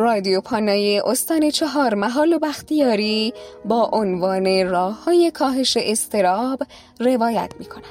رادیو پانای استان چهارمحال و بختیاری با عنوان راه‌های کاهش اضطراب روایت می‌کند.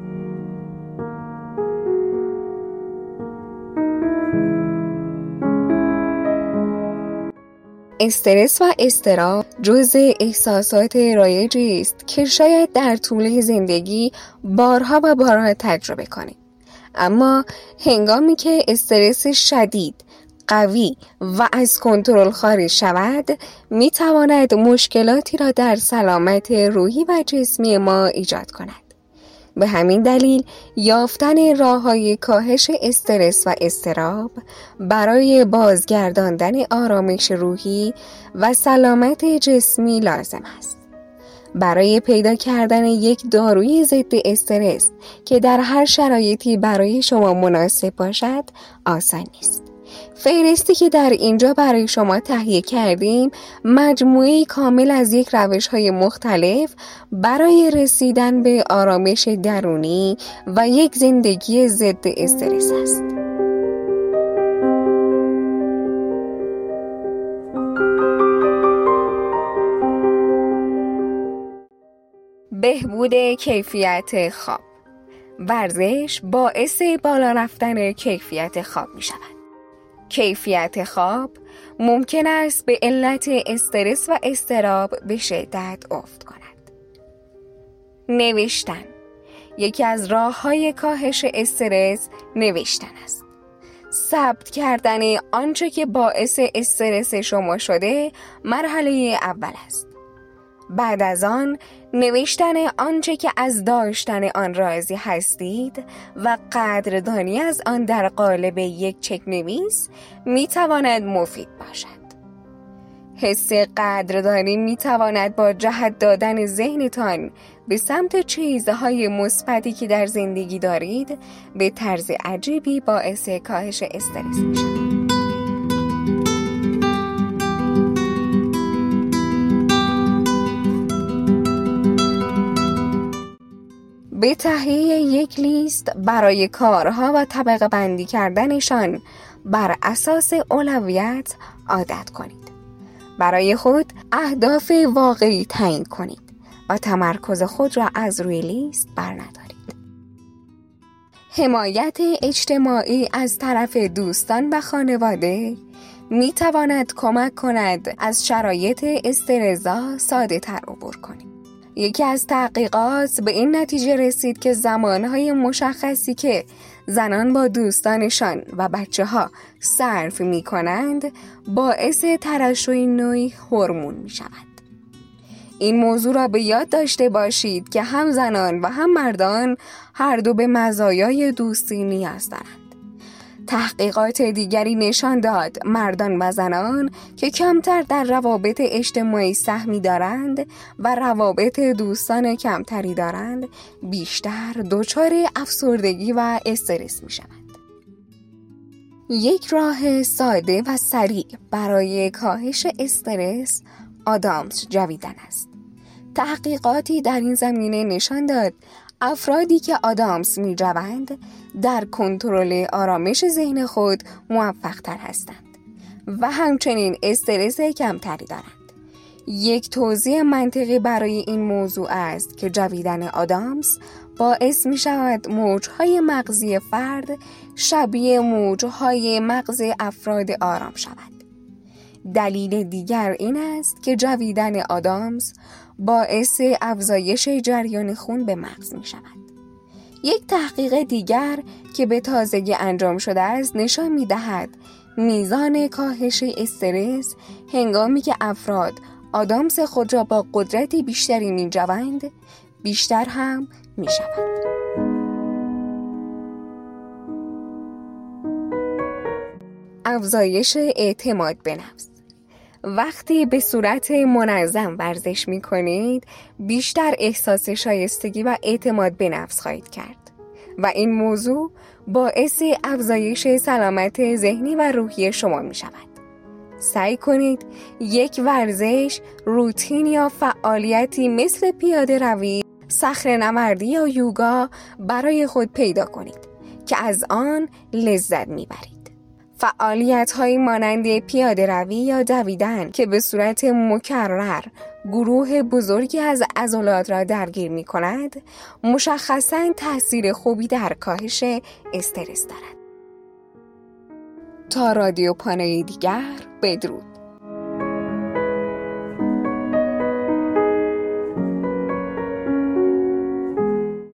استرس و اضطراب جزء احساسات رایجی است که شاید در طول زندگی بارها و بارها تجربه کنیم. اما هنگامی که استرس شدید، قوی و از کنترل خارج شود، می تواند مشکلاتی را در سلامت روحی و جسمی ما ایجاد کند. به همین دلیل یافتن راه‌های کاهش استرس و اضطراب برای بازگرداندن آرامش روحی و سلامت جسمی لازم است. برای پیدا کردن یک داروی ضد استرس که در هر شرایطی برای شما مناسب باشد آسان نیست. فهرستی که در اینجا برای شما تهیه کردیم مجموعه کامل از یک روش‌های مختلف برای رسیدن به آرامش درونی و یک زندگی ضد استرس است. بهبود کیفیت خواب. ورزش باعث بالا رفتن کیفیت خواب می شود. کیفیت خواب ممکن است به علت استرس و اضطراب به شدت افت کند. نوشتن. یکی از راه‌های کاهش استرس نوشتن است. ثبت کردن آنچه که باعث استرس شما شده مرحله اول است. بعد از آن نوشتن آنچه که از داشتن آن راضی هستید و قدردانی از آن در قالب یک چک نویس می تواند مفید باشد. حس قدردانی می تواند با جهت دادن ذهنتان به سمت چیزهای مثبتی که در زندگی دارید به طرز عجیبی باعث کاهش استرس می شود. به تهیه یک لیست برای کارها و طبقه بندی کردنشان بر اساس اولویت عادت کنید. برای خود اهداف واقعی تعیین کنید و تمرکز خود را از روی لیست برندارید. حمایت اجتماعی از طرف دوستان و خانواده می تواند کمک کند از شرایط استرس‌زا ساده تر عبور کنید. یکی از تحقیقات به این نتیجه رسید که زمانهای مشخصی که زنان با دوستانشان و بچه‌ها صرف می‌کنند باعث ترشح نوعی هورمون می‌شود. این موضوع را به یاد داشته باشید که هم زنان و هم مردان هر دو به مزایای دوستی نیاز دارند. تحقیقات دیگری نشان داد مردان و زنان که کمتر در روابط اجتماعی سهمی دارند و روابط دوستان کمتری دارند بیشتر دچار افسردگی و استرس می شوند. یک راه ساده و سریع برای کاهش استرس آدامس جویدن است. تحقیقاتی در این زمینه نشان داد افرادی که آدامس می جوند در کنترل آرامش ذهن خود موفق تر هستند و همچنین استرس کمتری دارند. یک توضیح منطقی برای این موضوع است که جویدن آدامس باعث می شود موجهای مغزی فرد شبیه موجهای مغز افراد آرام شود. دلیل دیگر این است که جویدن آدامس باعث افزایش جریان خون به مغز می شود. یک تحقیق دیگر که به تازگی انجام شده است نشان می دهد میزان کاهش استرس هنگامی که افراد آدامس خود را با قدرت بیشتری می جوند بیشتر هم می شود. افزایش اعتماد به نفس. وقتی به صورت منظم ورزش می کنید بیشتر احساس شایستگی و اعتماد به نفس خواهید کرد و این موضوع باعث افزایش سلامت ذهنی و روحی شما می شود. سعی کنید یک ورزش، روتین یا فعالیتی مثل پیاده روی، صخره‌نوردی یا یوگا برای خود پیدا کنید که از آن لذت می برید. فعالیت‌هایی مانند پیاده روی یا دویدن که به صورت مکرر گروه بزرگی از عضلات را درگیر می‌کند، مشخصاً تأثیر خوبی در کاهش استرس دارد. تا رادیو پانوی دیگر، بدرود.